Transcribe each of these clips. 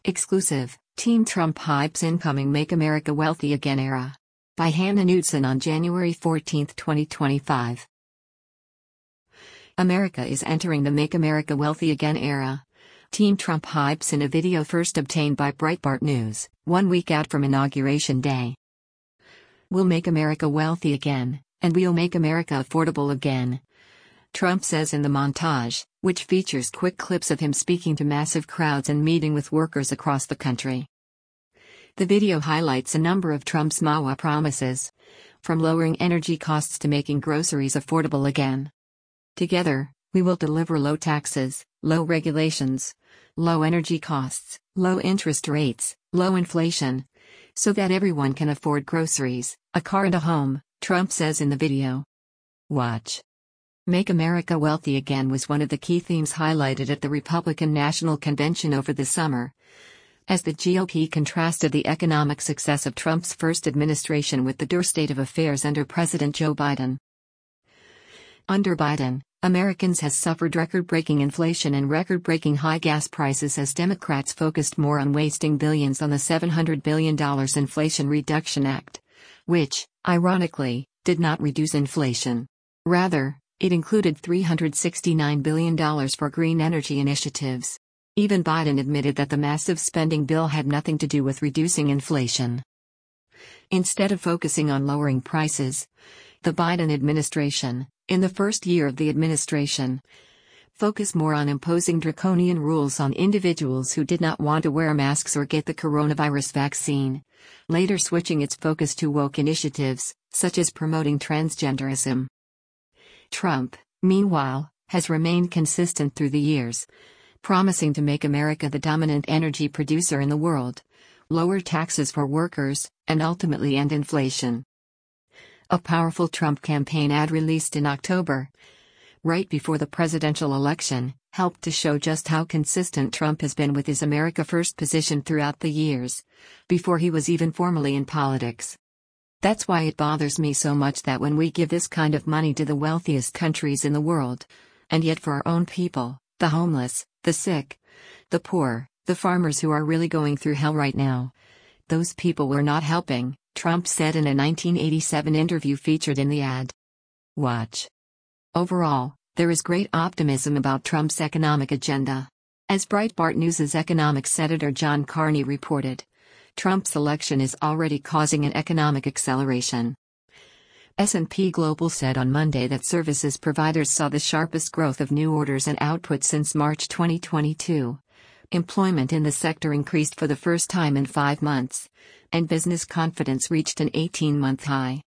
Exclusive, Team Trump hypes incoming Make America Wealthy Again era. By Hannah Knudsen on January 14, 2025. America is entering the Make America Wealthy Again era. Team Trump hypes in a video first obtained by Breitbart News, 1 week out from Inauguration Day. We'll make America wealthy again, and we'll make America affordable again, Trump says in the montage, which features quick clips of him speaking to massive crowds and meeting with workers across the country. The video highlights a number of Trump's MAWA promises, from lowering energy costs to making groceries affordable again. Together, we will deliver low taxes, low regulations, low energy costs, low interest rates, low inflation, so that everyone can afford groceries, a car and a home, Trump says in the video. Watch. Make America Wealthy Again was one of the key themes highlighted at the Republican National Convention over the summer, as the GOP contrasted the economic success of Trump's first administration with the dire state of affairs under President Joe Biden. Under Biden, Americans has suffered record-breaking inflation and record-breaking high gas prices as Democrats focused more on wasting billions on the $700 billion Inflation Reduction Act, which, ironically, did not reduce inflation. Rather, it included $369 billion for green energy initiatives. Even Biden admitted that the massive spending bill had nothing to do with reducing inflation. Instead of focusing on lowering prices, the Biden administration, in the first year of the administration, focused more on imposing draconian rules on individuals who did not want to wear masks or get the coronavirus vaccine, later switching its focus to woke initiatives, such as promoting transgenderism. Trump, meanwhile, has remained consistent through the years, promising to make America the dominant energy producer in the world, lower taxes for workers, and ultimately end inflation. A powerful Trump campaign ad released in October, right before the presidential election, helped to show just how consistent Trump has been with his America First position throughout the years, before he was even formally in politics. That's why it bothers me so much that when we give this kind of money to the wealthiest countries in the world, and yet for our own people, the homeless, the sick, the poor, the farmers who are really going through hell right now, those people we're not helping, Trump said in a 1987 interview featured in the ad. Watch. Overall, there is great optimism about Trump's economic agenda. As Breitbart News' economics editor John Carney reported, Trump's election is already causing an economic acceleration. S&P Global said on Monday that services providers saw the sharpest growth of new orders and output since March 2022. Employment in the sector increased for the first time in 5 months, and business confidence reached an 18-month high.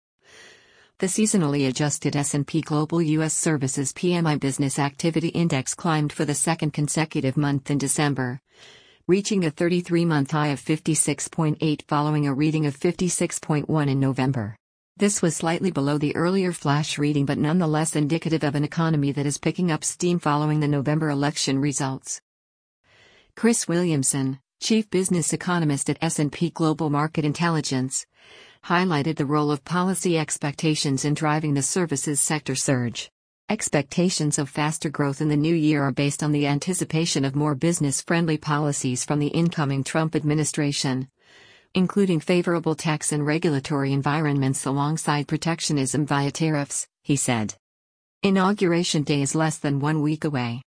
The seasonally adjusted S&P Global U.S. Services PMI Business Activity Index climbed for the second consecutive month in December, reaching a 33-month high of 56.8 following a reading of 56.1 in November. This was slightly below the earlier flash reading but nonetheless indicative of an economy that is picking up steam following the November election results. Chris Williamson, chief business economist at S&P Global Market Intelligence, highlighted the role of policy expectations in driving the services sector surge. Expectations of faster growth in the new year are based on the anticipation of more business-friendly policies from the incoming Trump administration, including favorable tax and regulatory environments alongside protectionism via tariffs, he said. Inauguration Day is less than 1 week away.